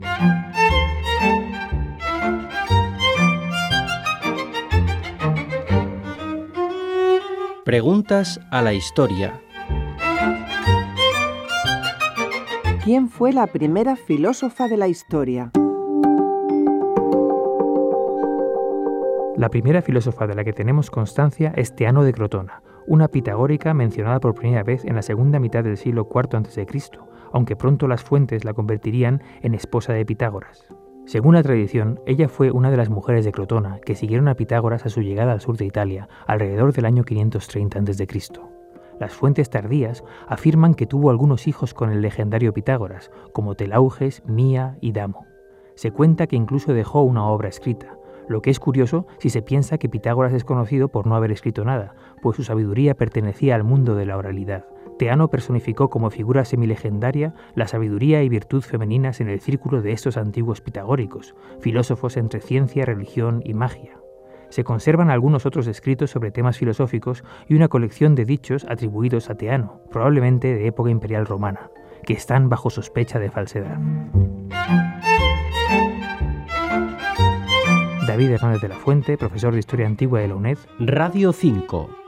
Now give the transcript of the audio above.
Preguntas a la historia. ¿Quién fue la primera filósofa de la historia? La primera filósofa de la que tenemos constancia es Teano de Crotona, una pitagórica mencionada por primera vez en la segunda mitad del siglo IV a.C., aunque pronto las fuentes la convertirían en esposa de Pitágoras. Según la tradición, ella fue una de las mujeres de Crotona que siguieron a Pitágoras a su llegada al sur de Italia, alrededor del año 530 a.C. Las fuentes tardías afirman que tuvo algunos hijos con el legendario Pitágoras, como Telauges, Mía y Damo. Se cuenta que incluso dejó una obra escrita, lo que es curioso si se piensa que Pitágoras es conocido por no haber escrito nada, pues su sabiduría pertenecía al mundo de la oralidad. Teano personificó como figura semilegendaria la sabiduría y virtud femeninas en el círculo de estos antiguos pitagóricos, filósofos entre ciencia, religión y magia. Se conservan algunos otros escritos sobre temas filosóficos y una colección de dichos atribuidos a Teano, probablemente de época imperial romana, que están bajo sospecha de falsedad. David Hernández de la Fuente, profesor de Historia Antigua de la UNED. Radio 5.